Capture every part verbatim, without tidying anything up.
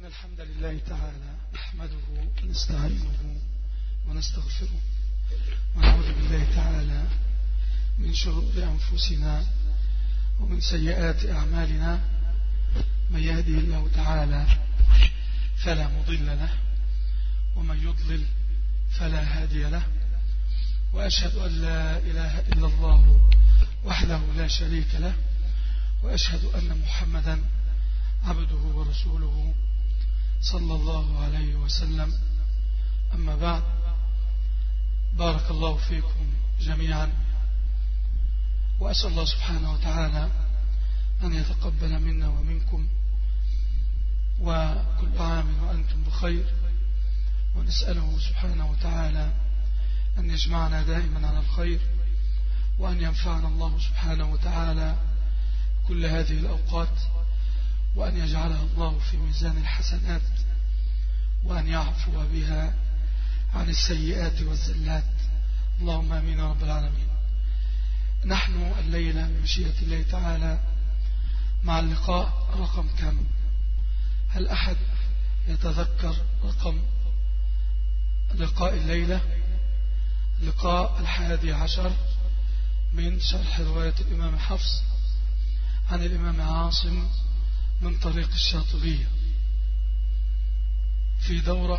الحمد لله تعالى نحمده ونستعينه ونستغفره ونعوذ بالله تعالى من شرور أنفسنا ومن سيئات أعمالنا. من يهدي الله تعالى فلا مضل له ومن يضلل فلا هادي له، وأشهد أن لا إله إلا الله وحده لا شريك له، وأشهد أن محمدا عبده ورسوله صلى الله عليه وسلم. أما بعد، بارك الله فيكم جميعا، وأسأل الله سبحانه وتعالى أن يتقبل منا ومنكم، وكل عام وأنتم بخير، ونسأله سبحانه وتعالى أن يجمعنا دائما على الخير، وأن ينفعنا الله سبحانه وتعالى كل هذه الأوقات، وأن يجعلها الله في ميزان الحسنات، وأن يعفو بها عن السيئات والزلات. اللهم آمين يا رب العالمين. نحن الليلة بمشيئة الله تعالى مع اللقاء رقم كم؟ هل أحد يتذكر رقم لقاء الليلة؟ لقاء الحادي عشر من شرح رواية الإمام حفص عن الإمام عاصم من طريق الشاطبية، في دورة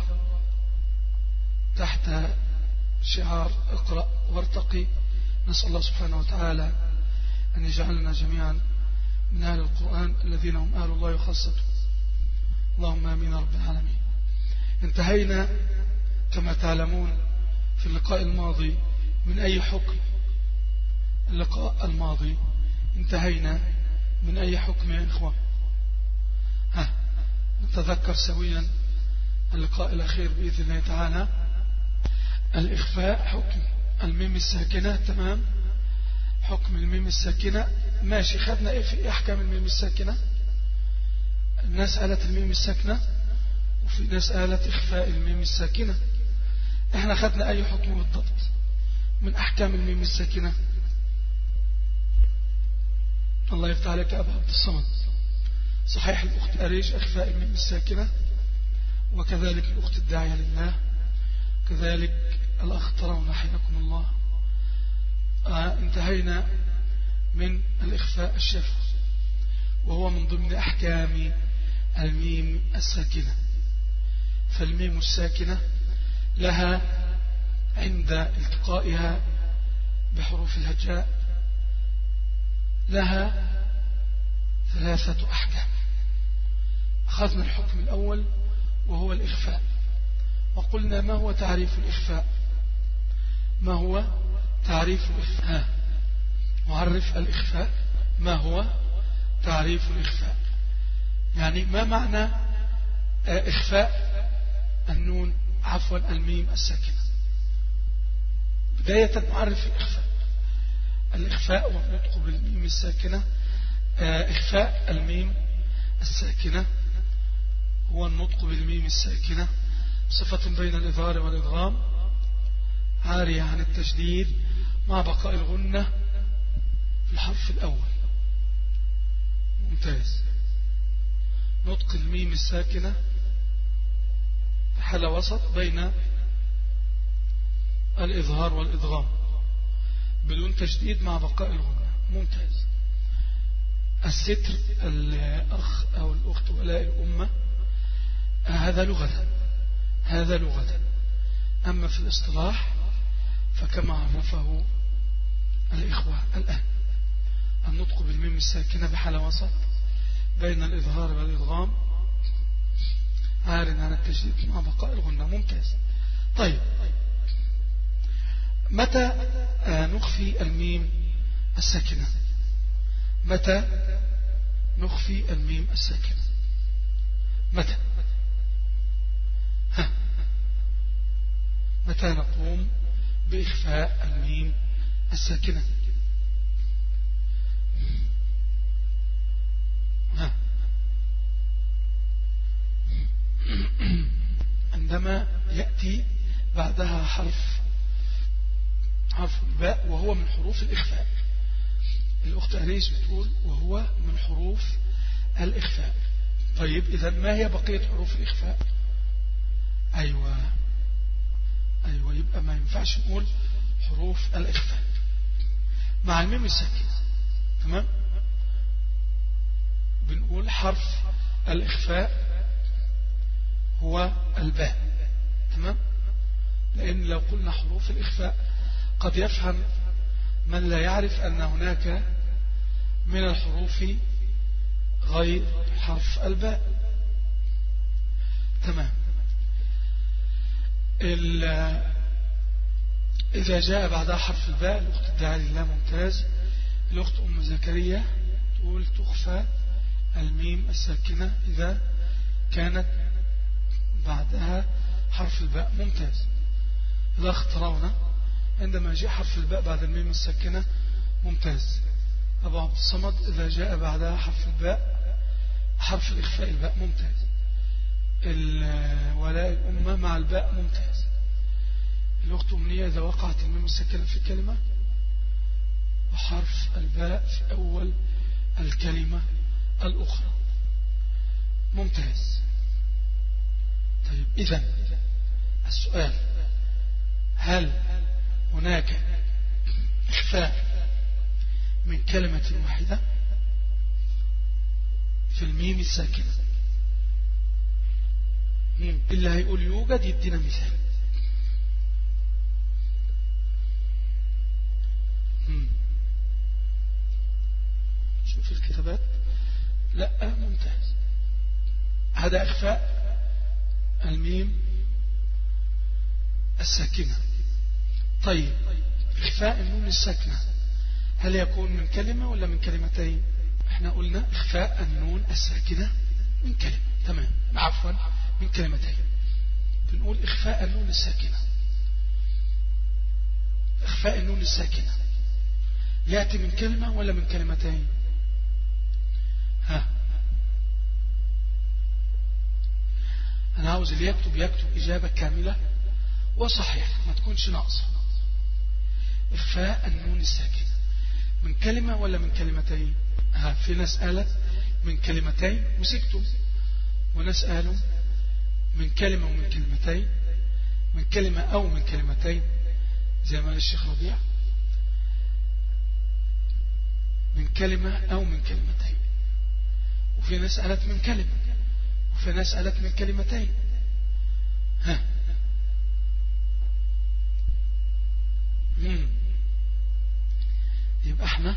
تحت شعار اقرأ وارتقي. نسأل الله سبحانه وتعالى أن يجعلنا جميعا من أهل القرآن الذين هم أهل الله وخاصته. اللهم آمين رب العالمين. انتهينا كما تعلمون في اللقاء الماضي من أي حكم؟ اللقاء الماضي انتهينا من أي حكم يا إخوان؟ ها، نتذكر سويا اللقاء الأخير بإذن الله تعالى. الإخفاء، حكم الميم الساكنة. تمام، حكم الميم الساكنة ماشي. خدنا إيه في أحكام الميم الساكنة؟ الناس قالت الميم الساكنة، وفي ناس قالت إخفاء الميم الساكنة. احنا خدنا أي حكم بالضبط من أحكام الميم الساكنة؟ الله يفتح عليك يا أبا عبد الصمد. صحيح الأخت أريج إخفاء الميم الساكنة، وكذلك الأخت الداعية لله، كذلك الأخ ترون حياكم الله. آه انتهينا من الإخفاء الشفوي، وهو من ضمن أحكام الميم الساكنة. فالميم الساكنة لها عند التقائها بحروف الهجاء لها ثلاثة أحكام. أخذنا الحكم الأول وهو الإخفاء، وقلنا ما هو تعريف الإخفاء؟ ما هو تعريف الإخفاء؟ معرف الإخفاء. ما هو تعريف الإخفاء؟ يعني ما معنى إخفاء النون عفوا الميم الساكنة؟ بداية معرف الإخفاء. الإخفاء والنطق بالميم الساكنة. إخفاء الميم الساكنة هو النطق بالميم الساكنة، صفة بين الإظهار والإدغام، عارية عن التشديد مع بقاء الغنة في الحرف الأول. ممتاز. نطق الميم الساكنة حالة وسط بين الإظهار والإدغام بدون تشديد مع بقاء الغنة. ممتاز. الستر الأخ أو الأخت ولاء الأمة، هذا لغة، هذا لغة. أما في الاصطلاح فكما عرفه الإخوة الآن، النطق بالميم الساكنة بحالة وسط بين الإظهار والإدغام، عار عن التشديد مع بقاء الغنة. ممتاز. طيب، متى نخفي الميم الساكنة؟ متى نخفي الميم الساكنة؟ متى؟ ها، متى نقوم بإخفاء الميم الساكنة؟ ها، عندما يأتي بعدها حرف حرف الباء، وهو من حروف الإخفاء. الأخت أريس بتقول وهو من حروف الإخفاء. طيب إذا ما هي بقية حروف الإخفاء؟ أيوة أيوة يبقى ما ينفعش نقول حروف الإخفاء مع الميم الساكنة. تمام. بنقول حرف الإخفاء هو الباء. تمام. لأن لو قلنا حروف الإخفاء قد يفهم من لا يعرف أن هناك من الحروف غير حرف الباء. تمام. إذا جاء بعدها حرف الباء الأخت الداعي لله ممتاز. الأخت أم زكريا تقول تخفى الميم الساكنة إذا كانت بعدها حرف الباء. ممتاز. الأخت رونا عندما جاء حرف الباء بعد الميم الساكنة. ممتاز. أبو عبد الصمد إذا جاء بعدها حرف الباء حرف الإخفاء الباء. ممتاز. ولاء الأمة مع الباء. ممتاز. الأخت أمنية إذا وقعت الميم الساكنة في كلمة وحرف الباء في أول الكلمة الأخرى. ممتاز. طيب إذن السؤال هل هناك إخفاء من كلمة واحدة في الميم الساكنة؟ اللي هيقول يوجد يدينا مثال. شوف الكتابات. لا. ممتاز. هذا إخفاء الميم الساكنة. طيب إخفاء النون الساكنة هل يكون من كلمة ولا من كلمتين؟ احنا قلنا إخفاء النون الساكنة من كلمة. تمام. عفوا من كلمتين. بنقول إخفاء النون الساكنة. إخفاء النون الساكنة يأتي من كلمة ولا من كلمتين؟ ها أنا عاوز اللي يكتب يكتب إجابة كاملة وصحيحة ما تكونش ناقصة. إخفاء النون الساكنة من كلمة ولا من كلمتين؟ ها في ناس قالت من كلمتين وسكتوا، وناس قالوا من كلمة ومن كلمتين، من كلمة أو من كلمتين زي ما قال الشيخ ربيع، من كلمة أو من كلمتين. وفي ناس قالت من كلمة وفي ناس قالت من كلمتين. ها مم. يبقى احنا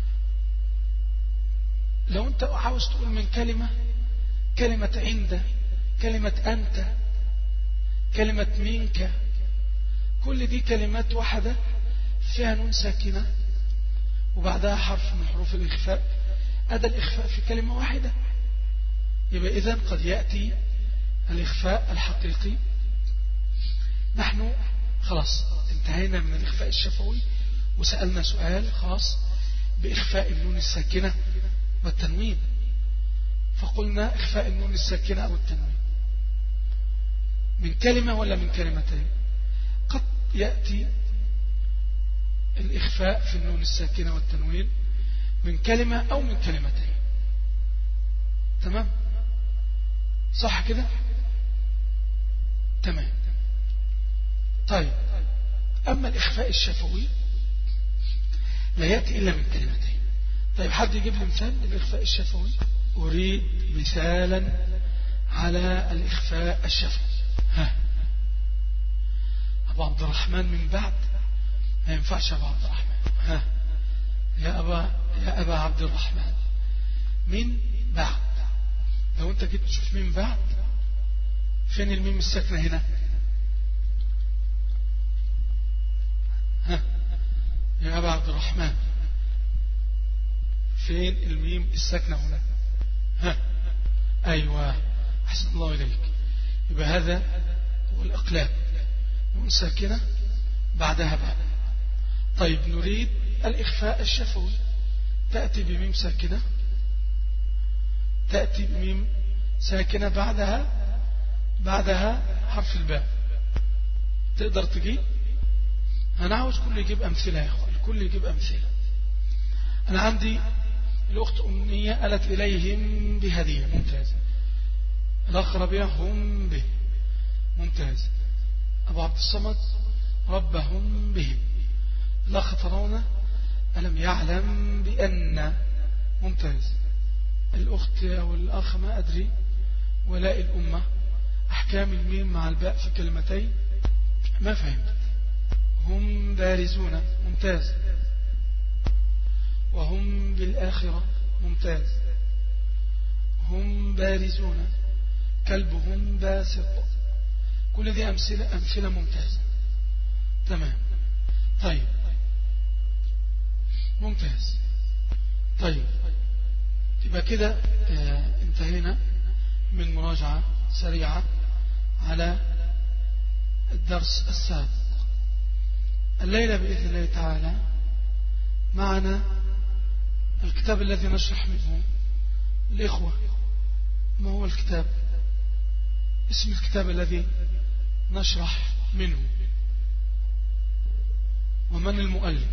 لو انت عاوز تقول من كلمة، كلمة عند، كلمة أنت، كلمة منك، كل دي كلمات واحدة فيها نون ساكنة وبعدها حرف من حروف الإخفاء. هذا الإخفاء في كلمة واحدة. يبقى إذن قد يأتي الإخفاء الحقيقي. نحن خلاص انتهينا من الإخفاء الشفوي وسألنا سؤال خاص بإخفاء النون الساكنة والتنوين، فقلنا إخفاء النون الساكنة أو التنوين من كلمة ولا من كلمتين. قد يأتي الإخفاء في النون الساكنة والتنوين من كلمة أو من كلمتين. تمام صح كده؟ تمام. طيب أما الإخفاء الشفوي لا يأتي إلا من كلمتين. طيب حد يجيب لي مثال للإخفاء الشفوي؟ أريد مثالا على الإخفاء الشفوي. ها أبو عبد الرحمن من بعد ما ينفعش أبو عبد الرحمن. ها يا أبا يا أبا عبد الرحمن من بعد. لو أنت جيت تشوف من بعد فين الميم الساكنة هنا؟ ها يا أبا عبد الرحمن فين الميم الساكنة هنا؟ ها أيوة أحسن الله إليك. يبقى هذا هو الإقلاب، نون ساكنة بعدها باء. طيب نريد الإخفاء الشفوي، تأتي بميم ساكنة، تأتي بميم ساكنة بعدها بعدها حرف الباء. تقدر تجيب؟ أنا عاوز كل يجيب أمثلة يا أخوان، الكل يجيب أمثلة. أنا عندي الأخت أمنية قالت إليهم بهدية. ممتاز. الأقربين هم به. ممتاز. أبو عبد الصمد ربهم بهم. الأخ ترون ألم يعلم بأن. ممتاز. الأخت أو الأخ ما أدري ولاء الأمة أحكام الميم مع الباء في كلمتين ما فهمت. هم بارزون. ممتاز. وهم بالآخرة. ممتاز. هم بارزون. كلبهم باسط. كل دي أمثلة, أمثلة ممتازة. تمام. طيب ممتاز. طيب يبقى كده اه انتهينا من مراجعة سريعة على الدرس السابق. الليلة بإذن الله تعالى معنا الكتاب الذي نشرح منه الإخوة. ما هو الكتاب؟ اسم الكتاب الذي نشرح منه ومن المؤلف؟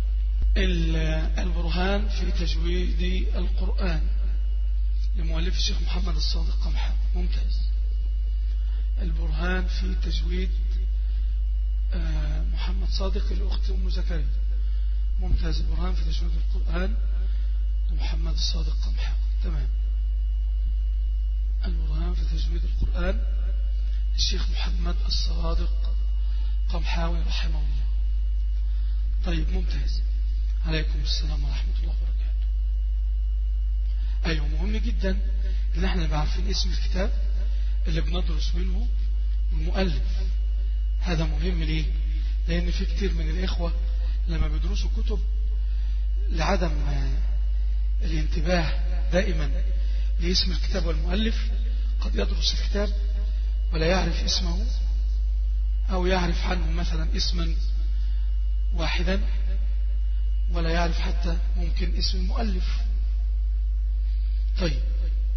البرهان في تجويد القرآن لمؤلف الشيخ محمد الصادق قمحاوي. ممتاز. البرهان في تجويد محمد صادق الأخت أم زكريا. ممتاز. البرهان في تجويد القرآن لمحمد الصادق قمحاوي. تمام. البرهان في تجويد القرآن الشيخ محمد الصادق قمحاوي رحمه الله. طيب ممتاز. عليكم السلام ورحمة الله وبركاته. أيوة مهم جدا إن احنا نبقى عارفين اسم الكتاب اللي بندرس منه المؤلف. هذا مهم ليه؟ لأن في كتير من الإخوة لما بيدرسوا كتب لعدم الانتباه دائما لاسم الكتاب والمؤلف قد يدرس الكتاب ولا يعرف اسمه أو يعرف عنه مثلا اسما واحدا ولا يعرف حتى ممكن اسم المؤلف. طيب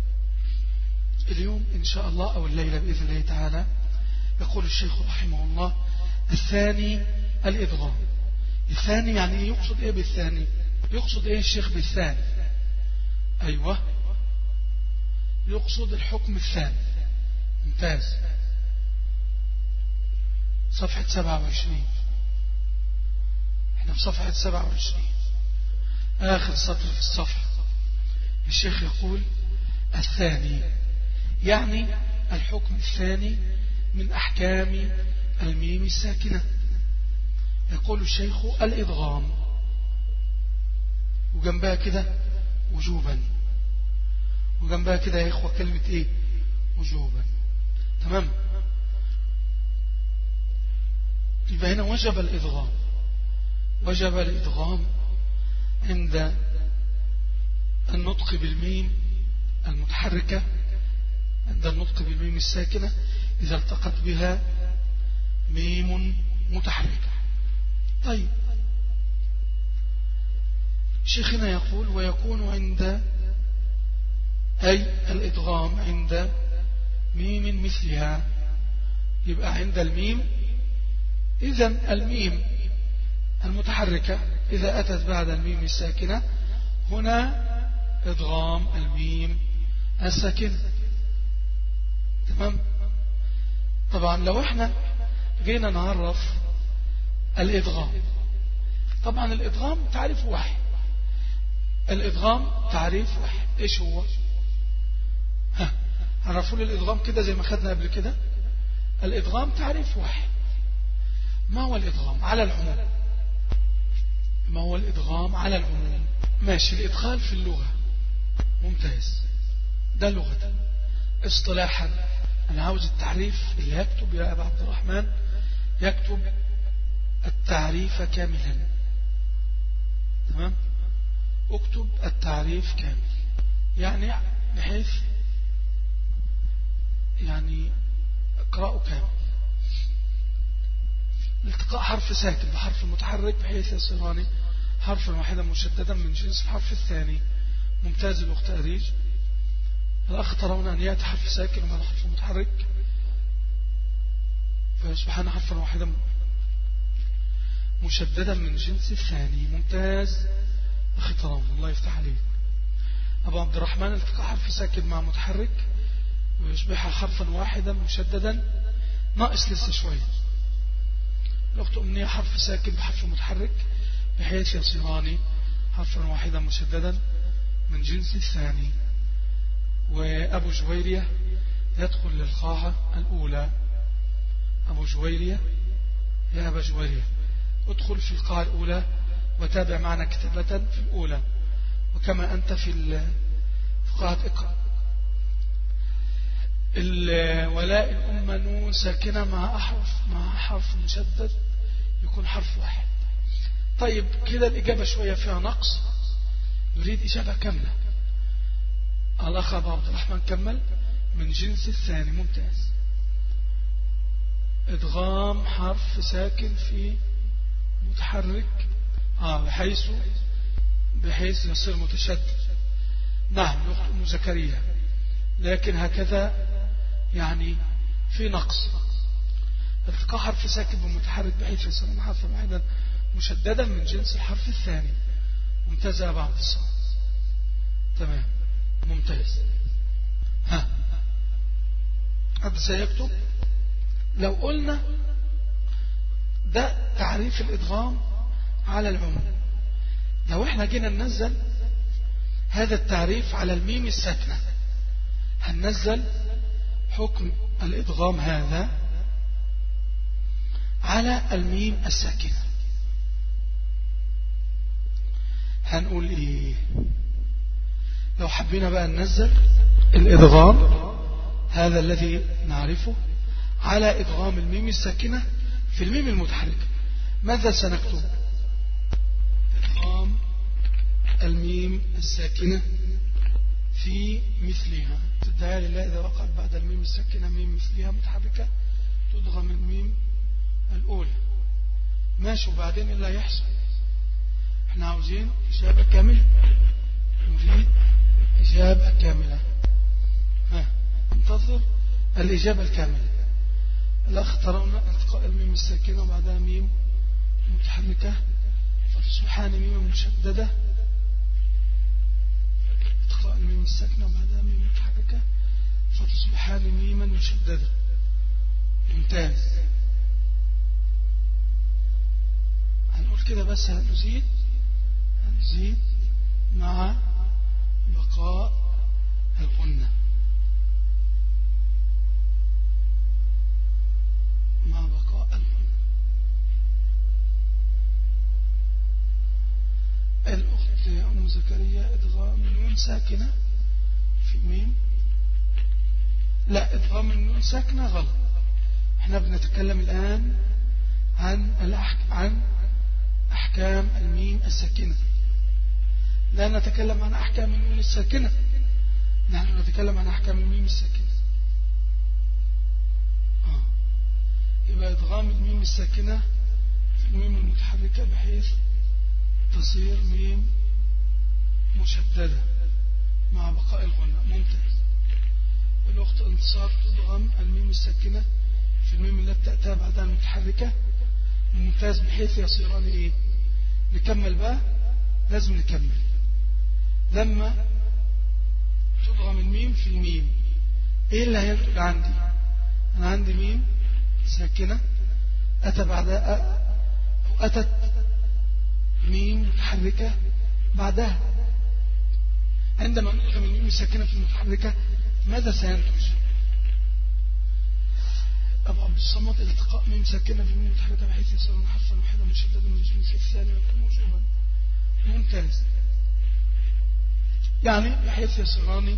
اليوم إن شاء الله أو الليلة بإذن الله تعالى يقول الشيخ رحمه الله الثاني الإدغام. الثاني يعني إيه؟ يقصد إيه بالثاني؟ يقصد إيه الشيخ بالثاني؟ أيوة يقصد الحكم الثاني. ممتاز. صفحة سبعة وعشرين. احنا في صفحة سبعة وعشرين آخر سطر في الصفحة. الشيخ يقول الثاني يعني الحكم الثاني من أحكام الميم الساكنة. يقول الشيخ الإدغام وجنبها كده وجوبا وجنبها كده يا إخوة كلمة إيه؟ وجوبا. تمام. يبقى هنا وجب الإدغام. وجب الإدغام عند النطق بالميم المتحركة عند النطق بالميم الساكنة إذا التقت بها ميم متحركة. طيب شيخنا يقول ويكون عند أي الإدغام عند ميم مثلها. يبقى عند الميم إذن الميم المتحركة إذا أتت بعد الميم الساكنة هنا إدغام الميم الساكنة. تمام. طبعا لو احنا جينا نعرف الإدغام، طبعا الإدغام تعريف واحد. الإدغام تعريف واحد. إيش هو؟ ها عرفوا لي الإدغام كده زي ما خدنا قبل كده. الإدغام تعريف واحد. ما هو الإدغام على العموم؟ ما هو الإدغام على العموم؟ ماشي. الإدخال في اللغة. ممتاز. ده لغة. اصطلاحا أنا عاوز التعريف اللي يكتب يا أبا عبد الرحمن يكتب التعريف كاملا. تمام. اكتب التعريف كامل يعني بحيث يعني اقرأه كامل. التقاء حرف ساكن بحرف متحرك بحيث يصيران حرفا واحدا مشددا من جنس الحرف الثاني. ممتاز. الأخت أريج. الأخ ترون أن يأتي حرف ساكن ومعنى حرف متحرك فيصبحان حرفا واحدا مشددا من جنس الثاني. ممتاز. أخي ترون الله يفتح عليك. أبو عبد الرحمن التقاء حرف ساكن مع متحرك ويصبح حرفا واحدا مشددا، ناقص لسه شوية. الأخت أمنية حرف ساكن بحرف متحرك بحيث يصيران حرفا واحدا مشددا من جنس الثاني. وأبو جويرية يدخل للقاعة الأولى. أبو جويرية، يا أبا جويرية ادخل في القاعة الأولى وتابع معنا كتابة في الأولى، وكما أنت في قاعة اقرأ. ولاء الأمة نون ساكنة مع أحرف مع حرف مشدد يكون حرف واحد. طيب كده الإجابة شوية فيها نقص، نريد إجابة كاملة. الأخ أبو عبد الرحمن كمل من جنس الثاني. ممتاز. إدغام حرف ساكن في متحرك آه بحيث بحيث يصير متشدد. نعم الأخت أم زكريا، لكن هكذا يعني في نقص. التقاء حرف ساكن بمتحرك بحيث يصير حرفا واحدا مشددا من جنس الحرف الثاني. ممتاز يا أبا عبد الصمد. تمام ممتاز. ها حد سيكتب؟ لو قلنا ده تعريف الإدغام على العموم، لو احنا جينا ننزل هذا التعريف على الميم الساكنة، هننزل حكم الإدغام هذا على الميم الساكنة. هنقول ايه لو حبينا بقى ننزل الإدغام هذا الذي نعرفه على إدغام الميم الساكنة في الميم المتحركة؟ ماذا سنكتب؟ إدغام الميم الساكنة في مثلها. تدعي لله إذا وقعت بعد الميم الساكنة ميم مثلها متحركة تدغم الميم الأولى. ماشي، وبعدين إيه اللي يحصل؟ احنا عاوزين إجابة كاملة، نريد إجابة كاملة. ها انتظر الإجابة الكاملة. الأخ ترون التقاء الميم الساكنة وبعدها ميم متحركة فتصبحان ميم مشددة. التقاء الميم الساكنة وبعدها ميم متحركة فتصبحان ميما مشددة. ممتاز. هنقول كده بس هنزيد هنزيد مع بقاء الغنة، مع بقاء الغنة. الأخت أم زكريا إدغام نون ساكنة في ميم. لا، إدغام النون ساكنة غلط. احنا بنتكلم الآن عن الأحك... عن أحكام الميم الساكنة، لا نتكلم عن أحكام النون الساكنة، نحن نتكلم عن أحكام الميم الساكنة. آه. يبقى إدغام الميم الساكنة في الميم المتحركة بحيث تصير ميم مشددة مع بقاء الغنة. ممتاز. الأخت انتصار تدغم الميم الساكنة في الميم التي تأتى بعدها المتحركة. ممتاز، بحيث يصيران إيه؟ نكمل بقى، لازم نكمل. لما تدغم الميم في الميم إيه اللي هينتج عندي؟ أنا عندي ميم ساكنة أتى بعدها أو أتت ميم متحركة بعدها. عندما ندغم الميم الساكنة في المتحركة ماذا سينتج؟ أبو عبد الصمد التقاء ميم ساكنة في ميم متحركة بحيث يصير حرفا واحدا مشددا من الجنس الثاني ويكون موجوبا. ممتاز. يعني بحيث يصيران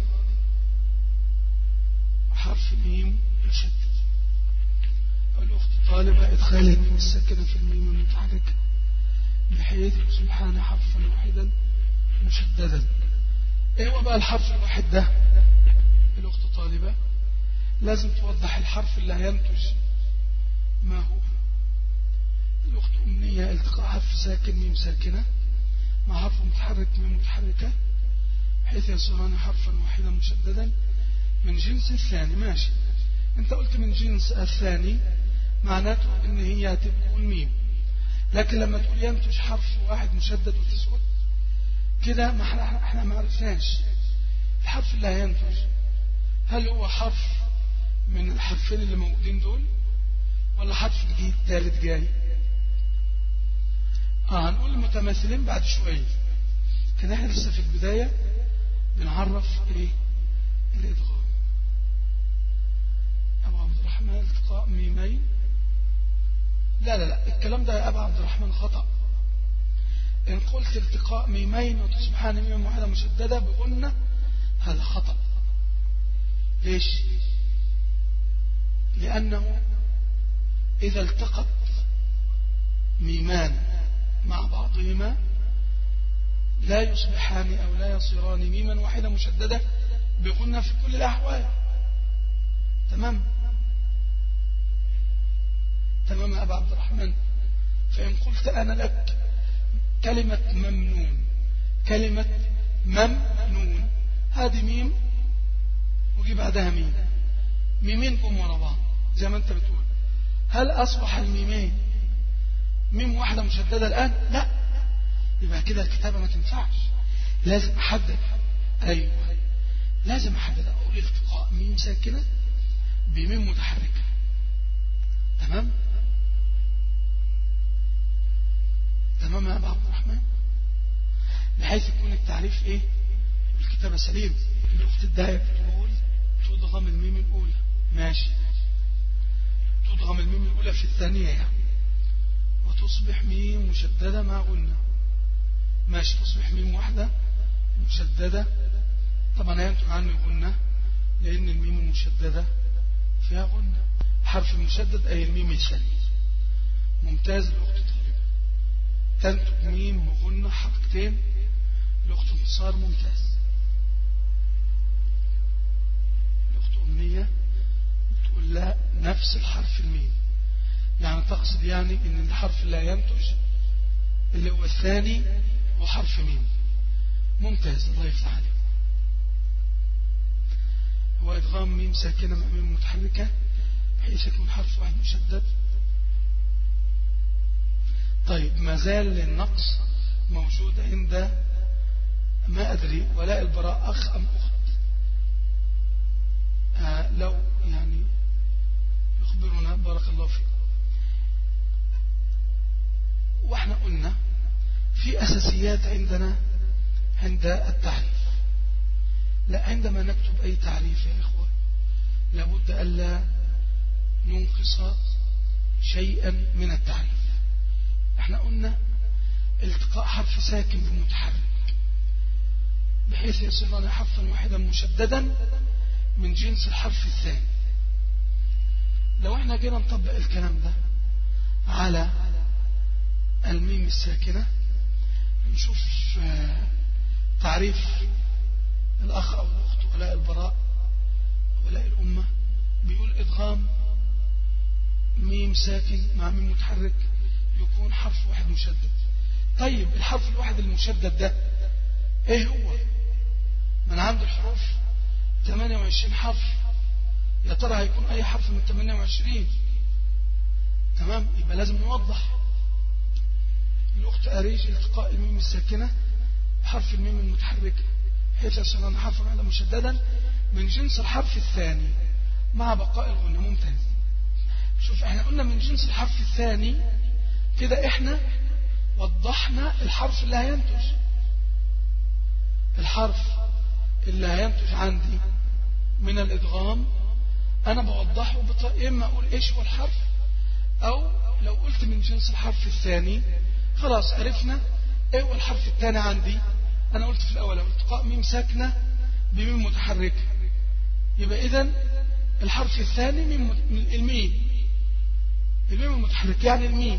حرف ميم مشدد. الأخت طالبة إدخال الميم الساكنة في الميم المتحركة بحيث يصبحان حرفا واحدا مشددا. ايه هو بقى الحرف الواحد ده؟ الأخت طالبة لازم توضح الحرف اللي هينتج ما هو. الأخت أمنية التقاء حرف ساكن ميم ساكنة مع حرف متحرك ميم متحركة بحيث يصيران حرفا واحدا مشددا من جنس الثاني. ماشي، انت قلت من جنس الثاني معناته ان هي هتكون ميم، لكن لما تقول ينتج حرف واحد مشدد وتسكت كده ما احنا ما عرفناش الحرف اللي هينتج. هل هو حرف من الحرفين اللي موجودين دول ولا حرف جديد ثالث جاي؟ اه هنقول المتماثلين بعد شوية. كان احنا لسه في البداية بنعرف ايه الادغام. ابو عبد الرحمن التقاء ميمين، لا لا لا الكلام ده يا ابو عبد الرحمن خطأ. ان قلت التقاء ميمين وتصبحان ميم واحدة مشددة بغنة هذا خطأ. ليش؟ لأنه إذا التقت ميمان مع بعضهما لا يصبحان أو لا يصيران ميما واحدة مشددة بغنة في كل الأحوال. تمام تمام يا أبا عبد الرحمن. فإن قلت أنا لك كلمة ممنون، كلمة ممنون هذه ميم وجي بعدها ميم، ميمين قم ورا بعض زي ما انت بتقول، هل أصبح الميمين ميم واحدة مشددة الآن؟ لا، يبقى كده الكتابة ما تنفعش، لازم أحدد. أيوة لازم أحدد، أقول التقاء ميم ساكنة بميم متحركة. تمام تمام يا أبا عبد الرحمن، بحيث يكون التعريف إيه والكتابة سليم. الأخت الداية بتقول تضغم الميم الأولى، ماشي، تضغم الميم الأولى في الثانية يعني وتصبح ميم مشددة مع غنة، ماشي، تصبح ميم واحدة مشددة. طبعا ينتج عنه غنة لأن الميم المشددة فيها غنة، حرف المشدد أي الميم الثاني. ممتاز الأخت طالبة، تنتج ميم وغنة حركتين. الأخت انتصار ممتاز. الأخت أمنية تقول لا نفس الحرف الميم، يعني تقصد يعني ان الحرف اللي ينتج اللي هو الثاني هو حرف ميم. ممتاز الله يفتح عليك. هو ادغام ميم ساكنة مع ميم متحركة بحيث يكون حرف واحد مشدد. طيب ما زال النقص موجود عند ما أدري ولاء البراء أخ أم أخت؟ آه لو يعني يخبرنا بارك الله فيكم. واحنا قلنا في أساسيات عندنا عند التعريف. لا، عندما نكتب أي تعريف يا إخوة لابد ألا ننقص شيئا من التعريف. احنا قلنا التقاء حرف ساكن بمتحرك بحيث يصير حرفا واحدا مشددا من جنس الحرف الثاني. لو احنا جينا نطبق الكلام ده على الميم الساكنة نشوف تعريف الأخ أو الأخت ولاء البراء ولاء الأمة بيقول إدغام ميم ساكن مع ميم متحرك يكون حرف واحد مشدد. طيب الحرف الواحد المشدد ده ايه هو؟ من عند الحروف ثمانية وعشرين حرف، يا ترى هيكون اي حرف من ثمانية وعشرين؟ تمام، يبقى لازم نوضح. الأخت أريج التقاء الميم الساكنة بحرف الميم المتحرك حيث يصير حرفا واحدا مشددا من جنس الحرف الثاني مع بقاء الغنة. ممتاز. شوف احنا قلنا من جنس الحرف الثاني كده احنا وضحنا الحرف اللي هينتج. الحرف اللي هينتج عندي من الإدغام أنا بوضحه بطريقة، إما أقول إيش هو الحرف، أو لو قلت من جنس الحرف الثاني خلاص عرفنا إيه هو الحرف الثاني عندي. أنا قلت في الأول التقاء ميم ساكنة بميم متحركة، يبقى إذن الحرف الثاني ميم الميم الميم المتحرك يعني الميم،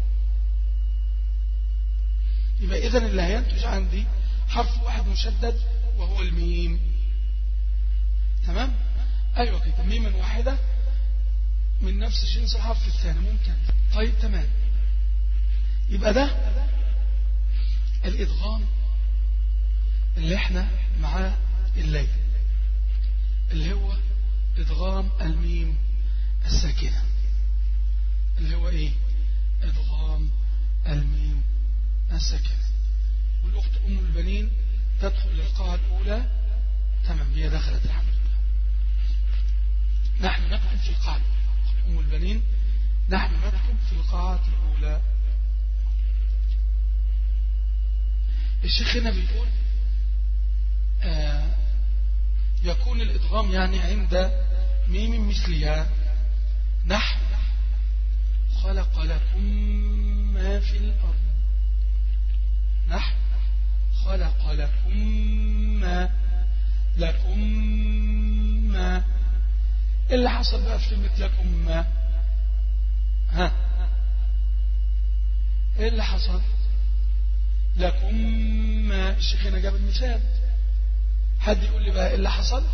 يبقى إذن اللي هينتج عندي حرف واحد مشدد وهو الميم. تمام؟ أيوة كده، ميما واحدة من نفس جنس الحرف الثاني. ممكن. طيب تمام، يبقى ده الإدغام اللي احنا معاه الليل اللي هو إدغام الميم الساكنة اللي هو ايه؟ إدغام الميم الساكنة. والأخت أم البنين تدخل للقاعة الأولى. تمام، هي دخلت الحمد لله. القاعة أم البنين نحن نكتب في القاعة الأولى. الشيخ هنا بيقول آه يكون الإدغام يعني عند ميم مثلها نحن خلق لكم ما في الأرض. نحن خلق لكم ما لكم ما. إيه اللي حصل بقى في كلمة لكم ما؟ ها إيه اللي حصل؟ لكم ما. الشيخ هنا جاب المثال، حد يقول لي بقى إيه اللي حصل؟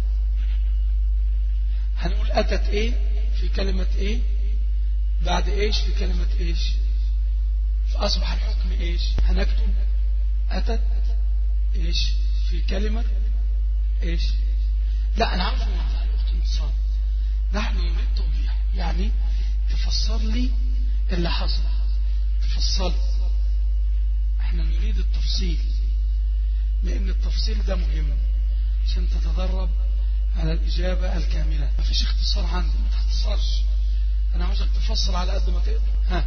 هنقول أتت إيه في كلمة إيه بعد إيش في كلمة إيش، فأصبح الحكم إيش؟ هنكتب أتت إيش في كلمة إيش. لا أنا عارف موضح الأخت انتصار، نحن نريد توضيح، يعني تفسر لي اللي حصل، تفصل. احنا نريد التفصيل، لأن التفصيل ده مهم عشان تتدرب على الإجابة الكاملة. ما فيش اختصار عندي، ما تختصرش، أنا عاوزك تفصل على قد ما تقدر. ها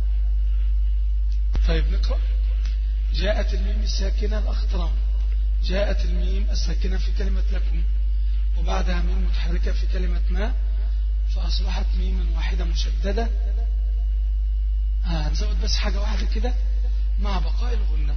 طيب نقرأ. جاءت الميم الساكنة الأخطران، جاءت الميم الساكنة في كلمة لكم وبعدها ميم متحركة في كلمة ما، فأصبحت ميم واحدة مشددة. هنزود آه بس حاجة واحدة كده مع بقاء الغنة.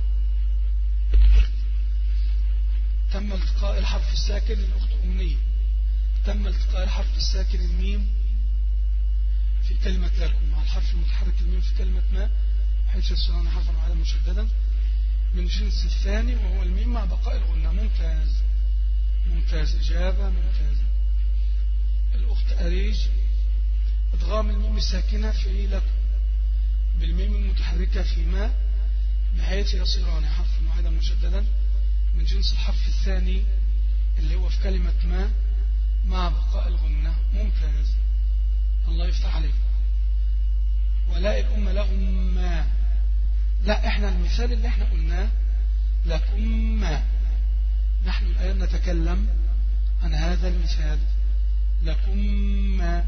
تم التقاء الحرف الساكن الأخت أمنية، تم التقاء الحرف الساكن الميم في كلمة لكم مع الحرف المتحرك الميم في كلمة ما، حيث يصيران حرفا واحدا مشددا من جنس الثاني وهو الميم مع بقاء الغنة. ممتاز ممتاز، إجابة ممتازة. الأخت أريج، إدغام الميم الساكنة في لكم بالميم المتحركة في ما بحيث يصيران حرفا واحدا مشددا من جنس الحرف الثاني اللي هو في كلمة ما مع بقاء الغنة. ممتاز، الله يفتح عليك. ولا الأمة لهم ما، لا احنا المثال اللي احنا قلناه لكم ما، نحن الآن نتكلم عن هذا المثال لكم ما.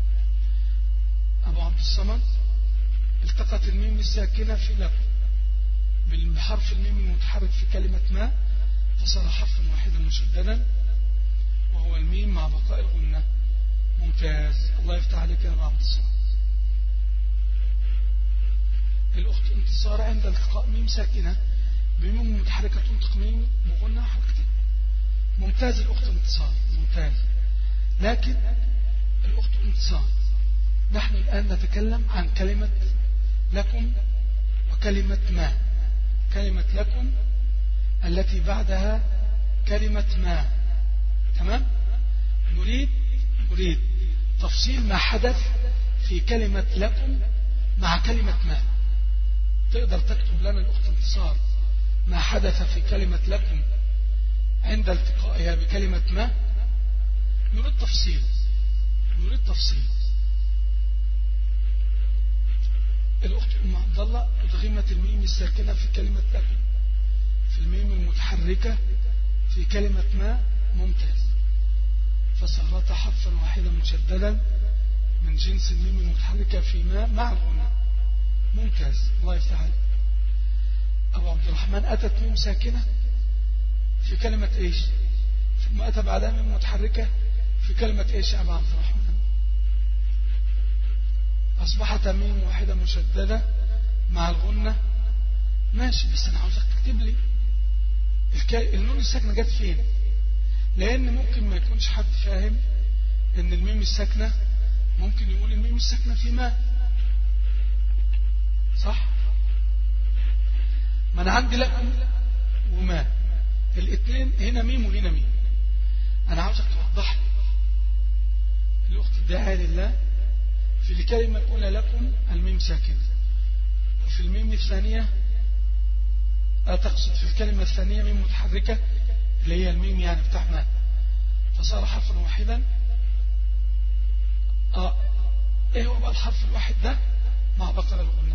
أبو عبد الصمد، التقت الميم الساكنة في لكم بالحرف الميم المتحرك في كلمة ما فصار حرفا واحدا مشددا وهو الميم مع بقاء الغنة. ممتاز، الله يفتح عليك يا أبو عبد الصمد. الأخت انتصار، عند التقاء ميم ساكنة بميم متحركة تنطق ميم بغنة حركتين. ممتاز الأخت انتصار، ممتاز. لكن الأخت انتصار، نحن الآن نتكلم عن كلمة لكم وكلمة ما. كلمة لكم التي بعدها كلمة ما، تمام؟ نريد نريد تفصيل ما حدث في كلمة لكم مع كلمة ما. تقدر تكتب لنا الأخت انتصار ما حدث في كلمة لكم عند التقائها بكلمة ما؟ نريد تفصيل، نريد تفصيل. الأخت أم عبد الله، أدغمت الميم الساكنة في كلمة لكم في الميم المتحركة في كلمة ما. ممتاز، فصارت حرفا واحدا مشددا من جنس الميم المتحركة في ما مع الغنة. ممتاز، الله يفتح عليك. أبو عبد الرحمن، أتت ميم ساكنة في كلمة إيش ثم أتى بعدها ميم متحركة في كلمة إيش يا أبو عبد الرحمن؟ أصبحت ميم واحدة مشددة مع الغنة. ماشي، بس أنا عاوزك تكتب لي النون الساكنة جت فين، لأن ممكن ما يكونش حد فاهم إن الميم الساكنة، ممكن يقول الميم الساكنة في ما، صح؟ ما أنا عندي لكم وما، الاثنين هنا ميم وهنا ميم. أنا عاوزك توضح لي. الأخت الداعية لله، في الكلمة الأولى لكم الميم ساكنة، وفي الميم الثانية تقصد في الكلمة الثانية ميم متحركة اللي هي الميم يعني بتاع ما، فصار حرفا واحدا. آه. ايه هو بقى الحرف الواحد ده مع بقرة الغنة؟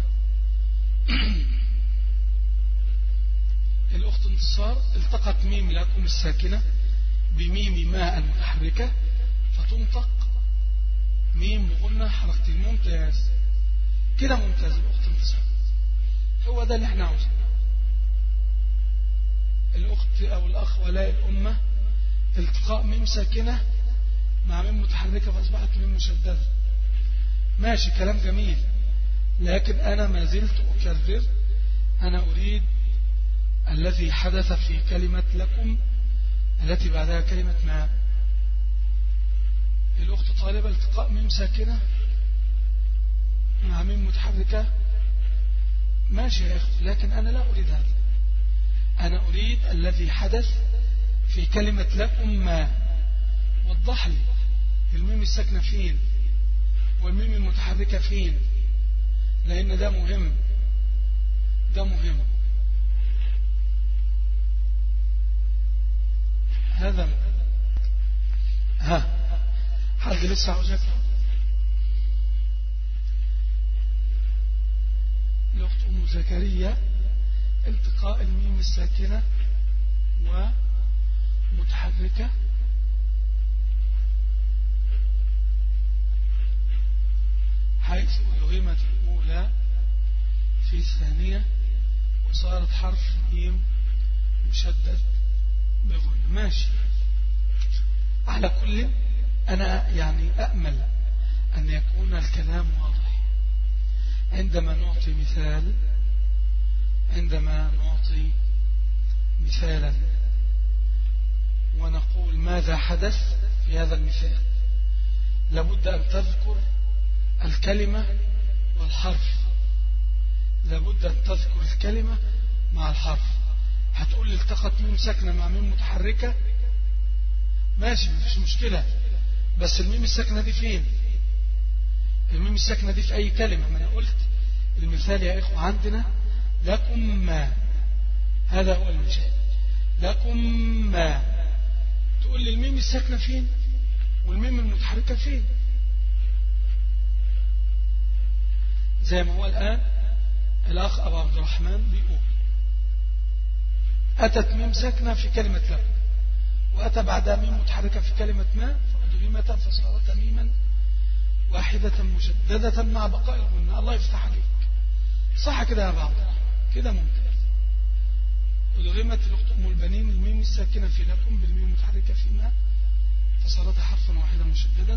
الأخت انتصار، التقت ميم لكم الساكنة بميم ماء المتحركة فتنطق ميم بغنة حركتين. ممتاز كده، ممتاز الأخت انتصار. هو ده اللي احنا عاوزينه. الأخت أو الأخ ولاء الأمة، التقاء ميم ساكنة مع ميم متحركة فأصبحت ميم مشددة. ماشي، كلام جميل، لكن أنا ما زلت أكرر، أنا أريد الذي حدث في كلمة لكم التي بعدها كلمة ما. الأخت طالبة التقاء ميم ساكنة مع ميم متحركة. ماشي يا أخي، لكن أنا لا أريد هذا. أنا أريد الذي حدث في كلمة لكم ما. وضح لي الميم الساكنة فين والميم المتحركة فين، لأن ده مهم، ده مهم، هذا مهم. ها، حد لسه عاوزك؟ الأخت أم زكريا التقاء الميم الساكنة ومتحركة حيث ألغمت الأولى في الثانية وصارت حرف ميم مشدد بغنى. ماشي، على كل أنا يعني أأمل أن يكون الكلام واضح عندما نعطي مثال، عندما نعطي مثالا ونقول ماذا حدث في هذا المثال، لابد أن تذكر الكلمة والحرف، لابد أن تذكر الكلمة مع الحرف. هتقول لي التقت ميم ساكنة مع ميم متحركة، ماشي مفيش مشكلة، بس الميم الساكنة دي فين؟ الميم الساكنة دي في أي كلمة؟ ما أنا قلت المثال يا إخوة عندنا لكم ما، هذا هو المثال لكم ما. تقول لي الميم الساكنة فين والميم المتحركة فين؟ زي ما هو الآن الأخ أبو عبد الرحمن بيقول أتت ميم ساكنة في كلمة لكم وأتى بعدها ميم متحركة في كلمة ما فأدغمت فصارت ميما واحدة مشددة مع بقاء الغنة. الله يفتح عليك، صح كده يا أبو عبد الرحمن؟ كده ممتاز. أدغمت الأخت أم البنين الميم الساكنة في لكم بالميم المتحركة في ما فصارت حرفا واحدا مشددا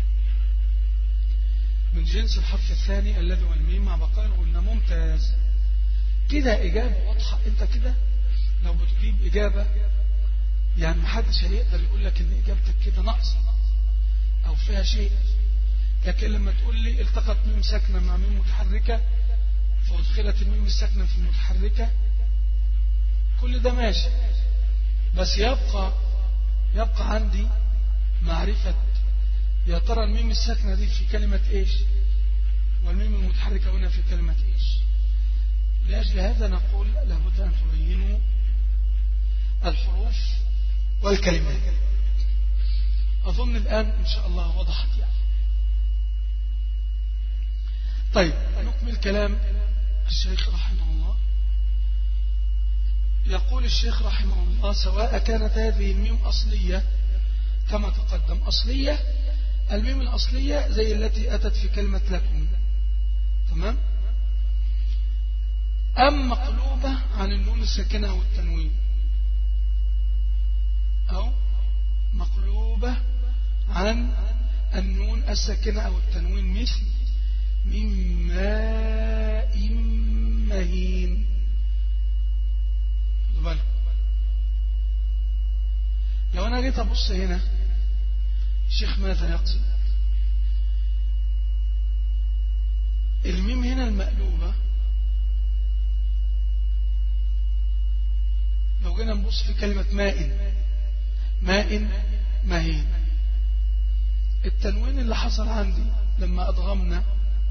من جنس الحرف الثاني الذي هو الميم مع بقاء الغنة. ممتاز كده، إجابة واضحة. أنت كده لو بتجيب إجابة يعني محدش هيقدر يقول لك إن إجابتك كده ناقصة أو فيها شيء، لكن لما تقول لي التقت ميم ساكنة مع ميم متحركة فأدخلت الميم الساكنة في المتحركة، كل ده ماشي، بس يبقى يبقى عندي معرفة يا ترى الميم الساكنة دي في كلمة إيش والميم المتحركة هنا في كلمة إيش. لأجل هذا نقول لابد أن تبينوا الحروف والكلمات. أظن الآن إن شاء الله وضحت يعني. طيب نكمل كلام الشيخ رحمه الله. يقول الشيخ رحمه الله سواء كانت هذه الميم أصلية كما تقدم، أصلية الميم الأصلية زي التي أتت في كلمة لكم، تمام، أم مقلوبة عن النون الساكنة أو التنوين، أو مقلوبة عن النون الساكنة أو التنوين مثل من ماء مهين. لو أنا جيت أبص هنا الشيخ ماذا يقصد؟ الميم هنا المقلوبة لو جينا نبص في كلمة ماء ماء مهين، التنوين اللي حصل عندي لما أضغمنا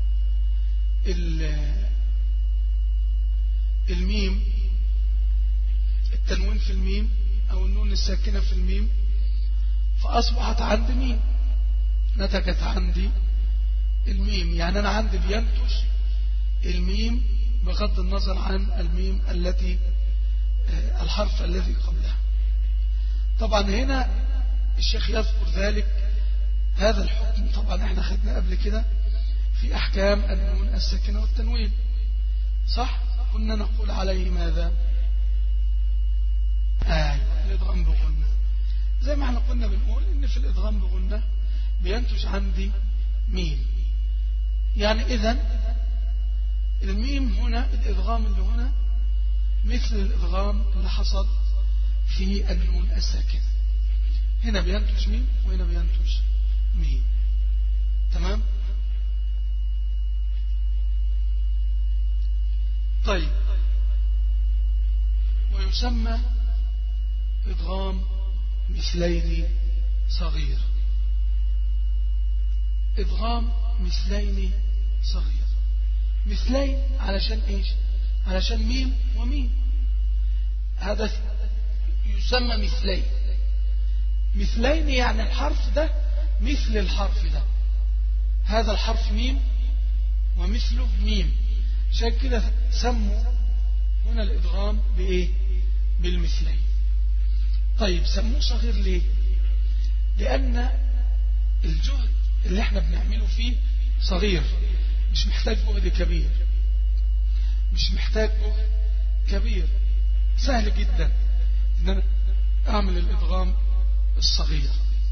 الميم، التنوين في الميم أو النون الساكنة في الميم، فأصبحت عندي ميم، نتجت عندي الميم. يعني أنا عندي بينتج الميم بغض النظر عن الميم التي الحرف الذي قبلها. طبعا هنا الشيخ يذكر ذلك هذا الحكم طبعا احنا خدنا قبل كده في أحكام النون الساكنة والتنوين، صح؟ كنا نقول عليه ماذا؟ آه الإدغام بغنة. زي ما احنا كنا بنقول إن في الإدغام بغنة بينتج عندي ميم، يعني إذن الميم هنا الإدغام اللي هنا مثل الإدغام اللي حصل في النون الساكنة، هنا بينتج ميم وهنا بينتج ميم. تمام؟ طيب، ويسمى إدغام مثلين صغير. إدغام مثلين صغير، مثلين علشان إيش؟ علشان ميم وميم، هذا يسمى مثلين. مثلين يعني الحرف ده مثل الحرف ده، هذا الحرف ميم ومثله ميم، عشان كده سموا هنا الإدغام بإيه؟ بالمثلين. طيب سموه صغير ليه؟ لأن الجهد اللي احنا بنعمله فيه صغير، مش محتاج جهد كبير، مش محتاج جهد كبير، سهل جدا ان انا اعمل الادغام الصغير.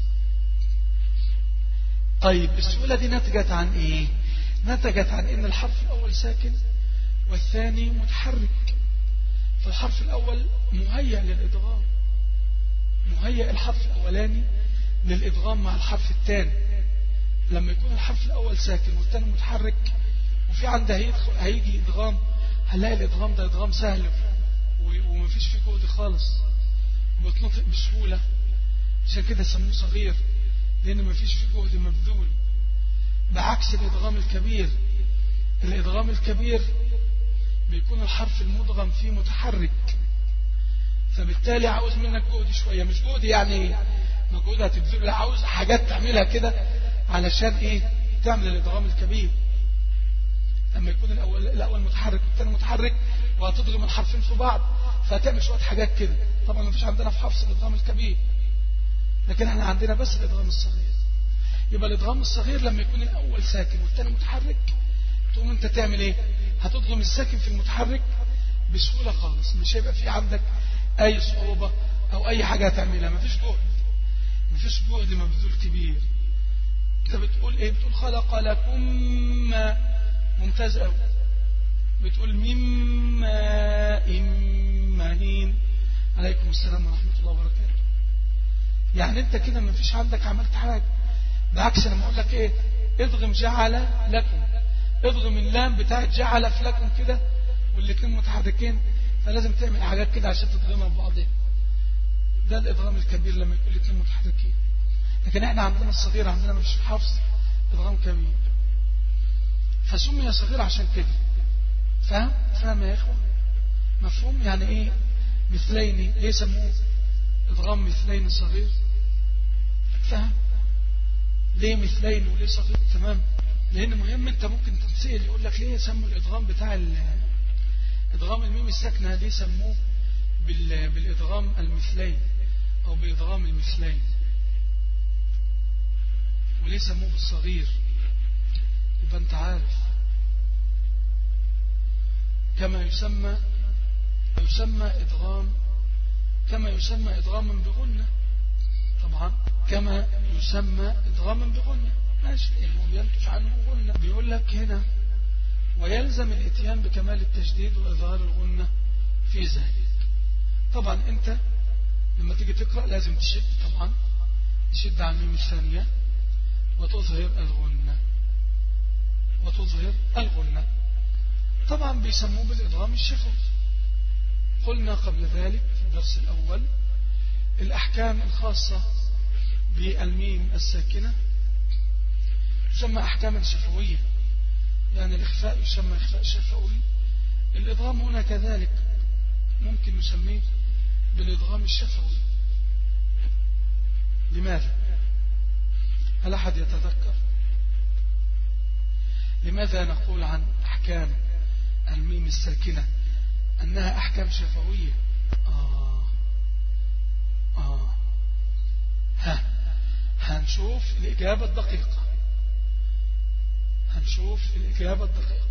طيب السهولة دي نتجت عن ايه؟ نتجت عن ان الحرف الاول ساكن والثاني متحرك، فالحرف الاول مهيئ للادغام، مهيئ الحرف الاولاني للادغام مع الحرف الثاني. لما يكون الحرف الاول ساكن والثاني متحرك وفي عنده هيدخل هيجي ادغام، هنلاقي الادغام ده ادغام سهل ومفيش فيه جهد خالص وبيتنطق بسهوله، عشان كده سموه صغير لان مفيش فيه جهد مبذول، بعكس الادغام الكبير. الادغام الكبير بيكون الحرف المدغم فيه متحرك، فبالتالي عاوز منك جهد شويه، مش جهد يعني مجهود هتبذل، لا، عاوز حاجات تعملها كده علشان ايه؟ تعمل الادغام الكبير. لما يكون الاول الاول متحرك والثاني متحرك وهتضغم الحرفين في بعض، فهتعمل شويه حاجات كده. طبعا مفيش عندنا في حفص الادغام الكبير، لكن احنا عندنا بس الادغام الصغير. يبقى الادغام الصغير لما يكون الاول ساكن والثاني متحرك، تقوم انت تعمل ايه؟ هتضغم الساكن في المتحرك بسهوله خالص، مش هيبقى في عندك اي صعوبه او اي حاجه هتعملها، مفيش جهد، مفيش جهد مبذول كبير. انت بتقول ايه؟ بتقول خلق لكم ما، ممتاز قوي. بتقول مما إمانين، عليكم السلام ورحمة الله وبركاته. يعني انت كده مفيش عندك عملت حاجة، بعكس لما اقول لك ايه؟ اضغم جعل لكم، اضغم اللام بتاعت جعل في لكم كده والاثنين متحركين، فلازم تعمل حاجات كده عشان تضغمها ببعضها. ده الادغام الكبير لما يكون الاثنين متحركين. لكن احنا عندنا الصغير، عندنا مش في حفص ادغام كبير، فسمي صغير عشان كده. فاهم؟ فاهم يا اخوة؟ مفهوم يعني ايه مثلين؟ ليه سموه ادغام مثلين صغير؟ فاهم؟ ليه مثلين وليه صغير؟ تمام؟ لان مهم، انت ممكن تتسأل يقول لك ليه سموا الادغام بتاع ادغام الميم الساكنة، ليه سموه بالادغام المثلين او بادغام المثلين، وليه سموه بالصغير؟ يبقى انت عارف كما يسمى يسمى ادغام كما يسمى ادغاما بغنة، طبعا كما يسمى ادغاما بغنة، ماشي، هو بينتج عنه غنة. بيقول لك هنا ويلزم الاتيان بكمال التشديد واظهار الغنة في ذلك. طبعا انت لما تيجي تقرأ لازم تشد، طبعا تشد على الميم الثانية وتظهر الغنة وتظهر الغنة. طبعا بيسموه بالإدغام الشفوي. قلنا قبل ذلك في الدرس الأول الأحكام الخاصة بالميم الساكنة تسمى أحكاما شفوية، يعني الإخفاء يسمى إخفاء شفوي. الإدغام هنا كذلك ممكن نسميه بالإدغام الشفوي. لماذا؟ هل أحد يتذكر لماذا نقول عن أحكام الميم الساكنة أنها أحكام شفوية؟ آه آه ها هنشوف الإجابة الدقيقة هنشوف الإجابة الدقيقة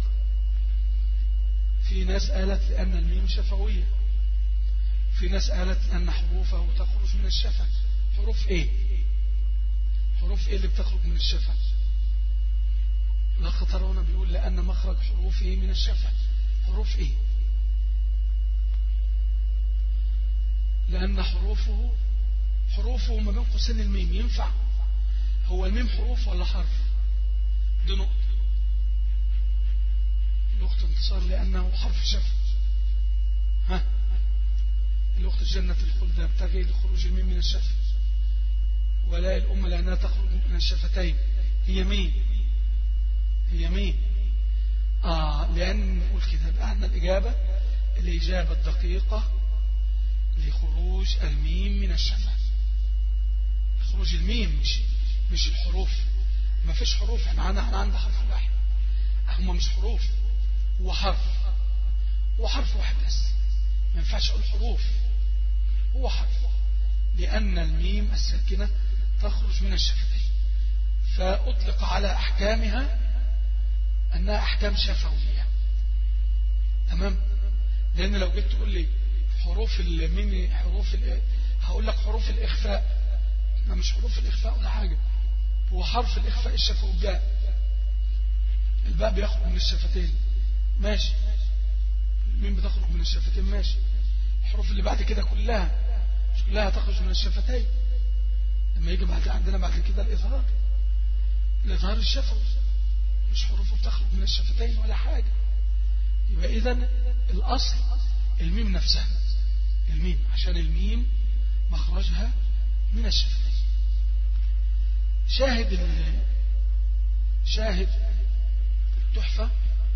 في ناس قالت لأن الميم شفوية، في ناس قالت لأن حروفه تخرج من الشفة. حروف ايه حروف ايه اللي بتخرج من الشفة؟ الأخ ترون بيقول لأن مخرج حروفه من الشفة. حروف ايه؟ لأن حروفه حروفه ما بين قوسين الميم. ينفع؟ هو الميم حروف ولا حرف؟ دي نقطة. الأخت انتصار لأنه حرف شفة. ها الأخت جنة الخلد يبتغي لخروج الميم من الشفة، ولا الأم لأنها تخرج من الشفتين. هي مين؟ هي مين؟ آه لأن نقول كده بأن الإجابة الإجابة الدقيقة لخروج الميم من الشفة. خروج الميم مش مش الحروف. ما فيش حروف. احنا عندنا عند حرف واحد. هم مش حروف، هو حرف. هو حرف واحد بس. ما ينفعش اقول حروف، هو حرف. لأن الميم الساكنة تخرج من الشفتين، فأطلق على أحكامها أنها أحكام شفوية. تمام؟ لأن لو جيت تقول لي حروف الميم حروف ال... هقول لك حروف الإخفاء. ما مش حروف الإخفاء ولا حاجة، هو حرف الإخفاء الشفوي الباء. الباء بيخرج من الشفتين، ماشي. الميم بتخرج من الشفتين، ماشي. الحروف اللي بعد كده كلها مش كلها تخرج من الشفتين. لما يجي بعد عندنا بعد كده الإظهار، الإظهار الشفوي، مش حروفه بتخرج من الشفتين ولا حاجة. يبقى إذن الأصل الميم نفسها، الميم عشان الميم مخرجها من الشفتين. شاهد شاهد التحفة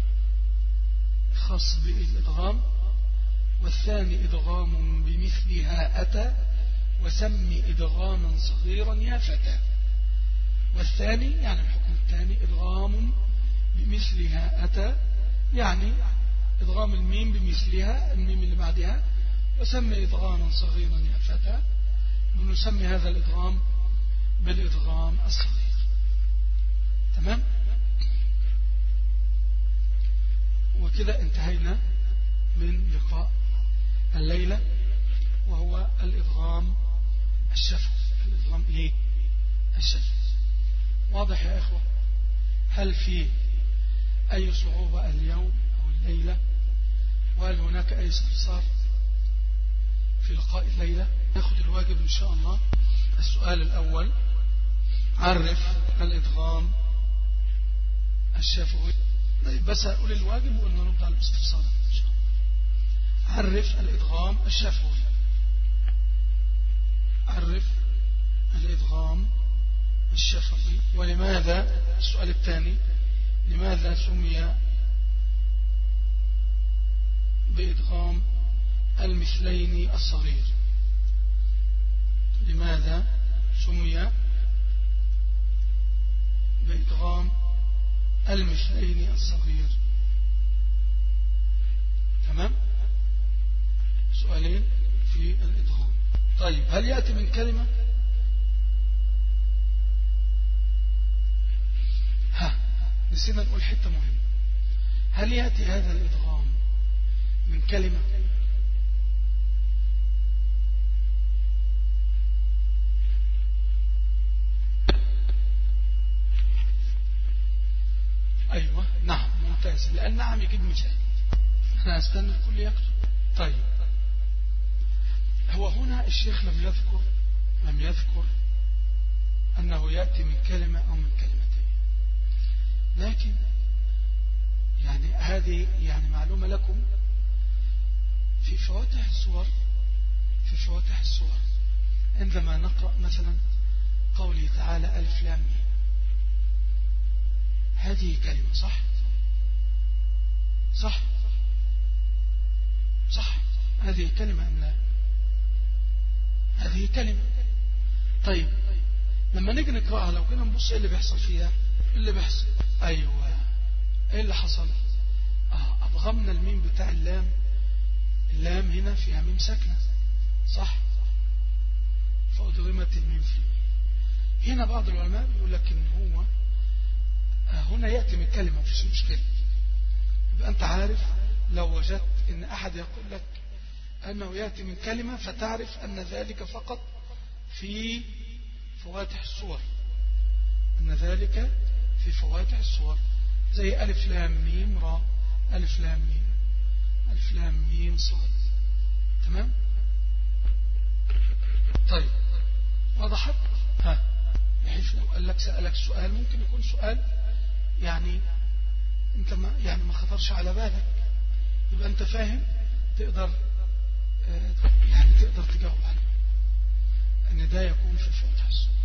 خاص بالإدغام. والثاني إدغام بمثلها أتى وسمي إدغاما صغيرا يا فتى. والثاني يعني الحكم الثاني إدغام بمثلها أتى، يعني إدغام الميم بمثلها الميم اللي بعدها، وسمي إدغاما صغيرا يا فتى. ونسمي هذا الإدغام بالإدغام الصغير. تمام؟ وكده انتهينا من لقاء الليلة، وهو الإدغام الشفوي. الإدغام إيه؟ الشفوي. واضح يا إخوة؟ هل في أي صعوبة اليوم أو الليلة؟ وهل هناك أي استفسار في لقاء الليلة؟ ناخد الواجب إن شاء الله. السؤال الأول: عرف الإدغام الشفوي. بس أقول الواجب وقلنا نرد على الاستفسار إن شاء الله. عرف الإدغام الشفوي. عرف الإدغام الشفوي. ولماذا؟ السؤال الثاني: لماذا سمي بإدغام المثلين الصغير؟ لماذا سمي بإدغام المثلين الصغير؟ تمام؟ سؤالين في الإدغام. طيب، هل يأتي من كلمة؟ ها نسينا نقول حتة مهمة. هل يأتي هذا الإدغام من كلمة؟ أيوة، نعم، ممتاز. لأن نعم يجيب مثال. أنا أستنى الكل يكتب. طيب، هو هنا الشيخ لم يذكر لم يذكر أنه يأتي من كلمة أو من كلمتين، لكن يعني هذه يعني معلومة لكم. في فواتح الصور في فواتح الصور عندما نقرأ مثلا قوله تعالى ألف لام ميم، هذه كلمة، صح صح صح هذه كلمة أم لا؟ هذه كلمة. طيب، لما نيجي نقرأها لو كنا نبص ايه اللي بيحصل فيها؟ ايه اللي بيحصل؟ ايوه، ايه اللي حصل؟ اه ابغمنا الميم بتاع اللام. اللام هنا فيها ميم ساكنة، صح؟ فأدغمت الميم في الميم، هنا بعض العلماء بيقول لك إن هو هنا يأتي من كلمة مفيش مشكلة. يبقى أنت عارف لو وجدت إن أحد يقول لك أنه يأتي من كلمة فتعرف أن ذلك فقط في فواتح الصور، أن ذلك في فواتح الصور زي ألف لام ميم را، ألف لام ميم، ألف لام ميم صاد. تمام؟ طيب وضحت؟ ها، بحيث لو قال لك سألك سؤال ممكن يكون سؤال يعني انت ما يعني ما خطرش على بالك، يبقى انت فاهم تقدر يعني تقدر تجاوب عليه، ان ده يكون في فواتح الصور.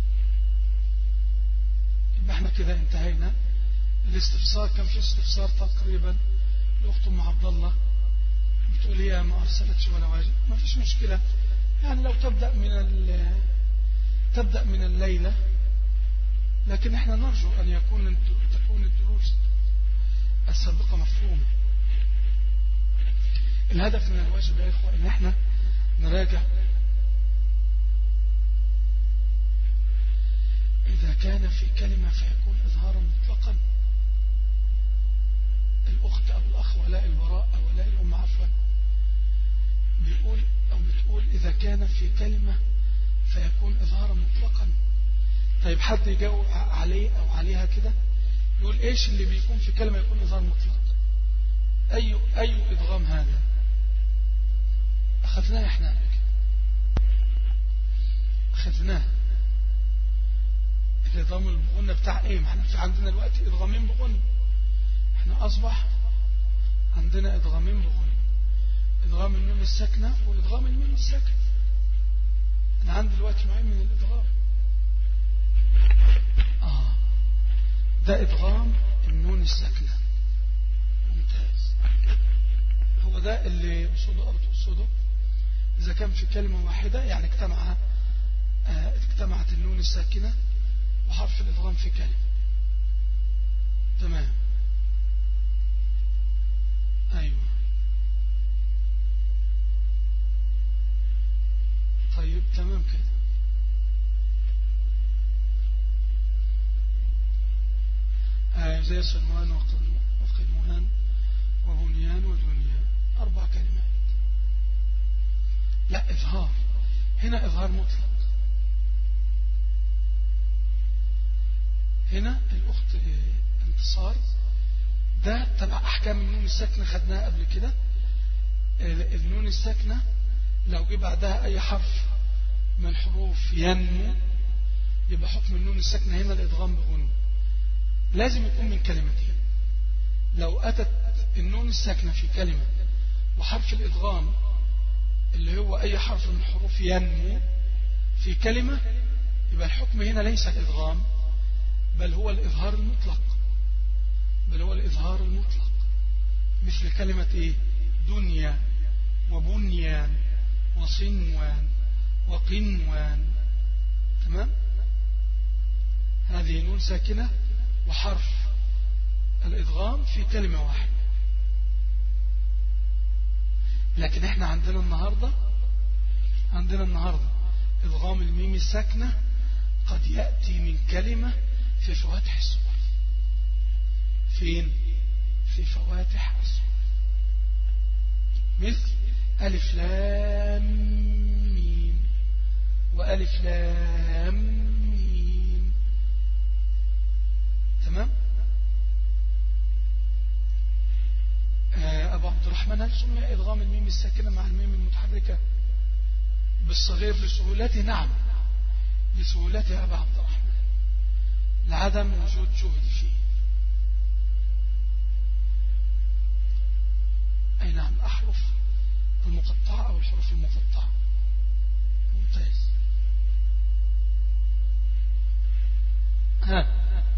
يبقى احنا كده انتهينا الاستفسار. كان في استفسار تقريبا لاخت ام عبد الله بتقول هي ما ارسلتش ولا واجب. ما فيش مشكله، يعني لو تبدا من تبدا من الليله، لكن احنا نرجو ان يكون تكون الدروس السابقه مفهومه. الهدف من الواجب يا اخوه ان احنا نراجع إذا كان في كلمة فيكون إظهارا مطلقا. الأخت أو الأخ ولاء البراء أو ولاء الأم عفوا بيقول أو بتقول إذا كان في كلمة فيكون إظهارا مطلقا. طيب حد يجاوب عليه أو عليها كده يقول إيش اللي بيكون في كلمة يكون إظهار مطلق؟ أي أي إدغام هذا؟ أخذناه إحنا أخذناه الإدغام البغنة بتاع إيه؟ ما احنا في عندنا الوقت إدغامين بغنة. احنا أصبح عندنا إدغامين بغنة، إدغام الميم الساكنة وإدغام الميم الساكنة. أنا عندي دلوقتي نوعين من الإدغام. آه ده إدغام النون الساكنة، ممتاز. هو ده اللي أصوله أرض أصوله إذا كان في كلمة واحدة يعني اجتمع آه اجتمعت النون الساكنة وحرف الإدغام في كلمة. تمام. أيوة. طيب تمام كده. آه زي سلمان وقلمان وبنيان ودنيا، أربع كلمات. لا إظهار هنا إظهار مطلق. هنا الأخت انتصار ده تبع أحكام النون الساكنة خدناها قبل كده. النون الساكنة لو جه بعدها أي حرف من حروف ينمو يبقى حكم النون الساكنة هنا الإدغام بغنى، لازم يكون من كلمتين. لو أتت النون الساكنة في كلمة وحرف الإدغام اللي هو أي حرف من حروف ينمو في كلمة يبقى الحكم هنا ليس الإدغام بل هو الإظهار المطلق، بل هو الإظهار المطلق. مثل كلمة إيه؟ دنيا وبنيان وصنوان وقنوان. تمام؟ هذه نون ساكنة وحرف الإدغام في كلمة واحدة. لكن احنا عندنا النهاردة عندنا النهاردة إدغام الميم الساكنة قد يأتي من كلمة في فواتح الصور. فين؟ في فواتح الصور، مثل ألف لام ميم وألف لام ميم. تمام؟ أبو عبد الرحمن هل سمي إدغام الميم الساكنة مع الميم المتحركة بالصغير لسهولته؟ نعم لسهولته أبو عبد الرحمن، لعدم وجود جهد فيه. أي نعم الأحرف المقطعة أو الحروف المقطعة. ممتاز. ها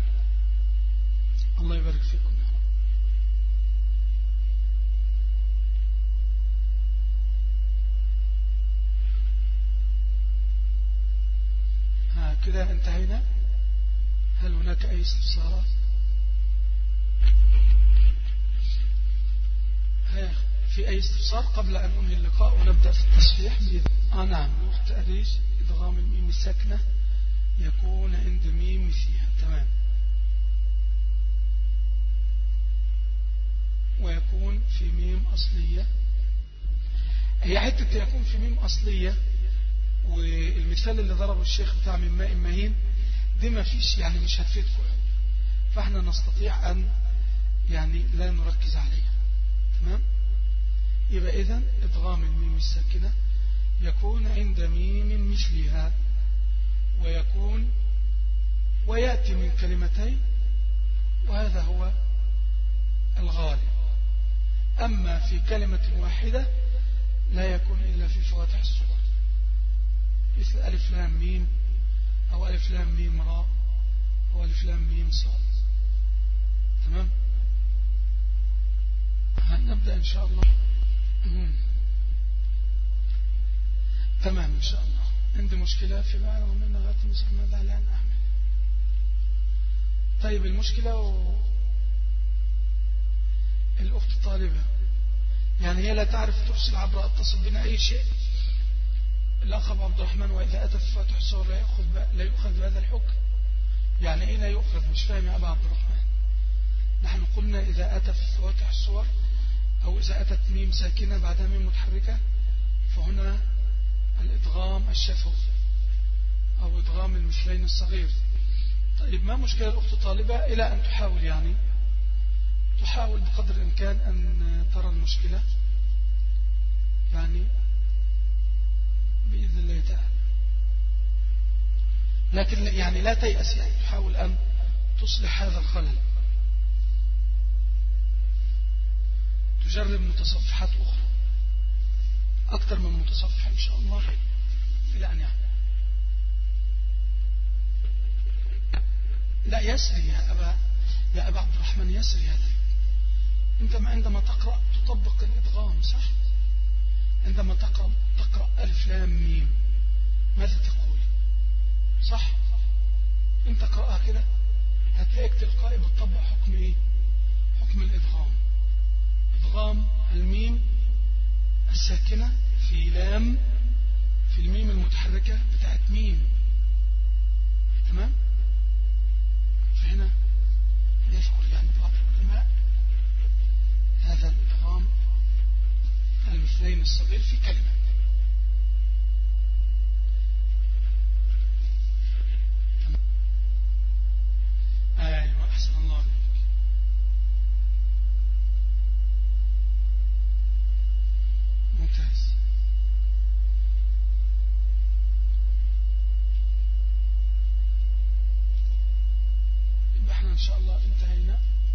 الله يبارك فيكم يا رب. ها كده انتهينا. هل هناك أي استفسارات؟ ها في أي استفسار قبل أن أنهي اللقاء ونبدأ في التصحيح؟ آه نعم الأخت أريج إدغام الميم الساكنة يكون عند ميم مثلها. تمام. ويكون في ميم أصلية. هي حتة يكون في ميم أصلية، والمثال اللي ضربه الشيخ بتاع من ماء مهين دي ما فيش يعني مش هتفيدكم، فاحنا نستطيع أن يعني لا نركز عليها. تمام. يبقى إذن إدغام الميم الساكنة يكون عند ميم مثلها، ويكون ويأتي من كلمتين، وهذا هو الغالب. أما في كلمة واحدة لا يكون إلا في فواتح الصور، مثل ألف لام ميم، أو ألف لام ميم راء، أو ألف لام ميم صاد. تمام. هنبدأ إن شاء الله. مم. تمام إن شاء الله. عندي مشكلة في بعض من لغات المسلمات على أن أعمل. طيب المشكلة و... الأخت طالبة يعني هي لا تعرف ترسل عبر اتصل بنا أي شيء. الأخ أبو عبد الرحمن وإذا أتى في فاتح الصور لا يأخذ ب... لا يؤخذ بهذا الحكم. يعني إيه لا يؤخذ؟ مش فاهم يا أبو عبد الرحمن. نحن قلنا إذا أتى في فاتح الصور أو إذا أتت ميم ساكنة بعدها ميم متحركة فهنا الإدغام الشفوي أو إدغام المثلين الصغير. طيب ما مشكلة الأخت طالبة إلى أن تحاول يعني تحاول بقدر الإمكان أن ترى المشكلة يعني بإذن الله تعالى، لكن يعني لا تيأس، يعني تحاول أن تصلح هذا الخلل. تجرب متصفحات أخرى أكثر من متصفح إن شاء الله إلى أن يعمل. لا يسري يا أبا يا أبا عبد الرحمن، يسري هذا. أنت عندما تقرأ تطبق الإدغام صح؟ عندما تقرأ تقرأ ألف لام ميم ماذا تقول؟ صح؟ أنت قرأها كده هتلاقيك تلقائي بتطبق حكم إيه؟ حكم الإدغام. إدغام الميم الساكنة في لام في الميم المتحركة بتاعت ميم. تمام؟ فهنا يذكر يعني بعض العلماء هذا الإدغام المثلين الصغير في كلمة. أيوة أحسن الله عليك. ممتاز. يبقى احنا إن شاء الله انتهينا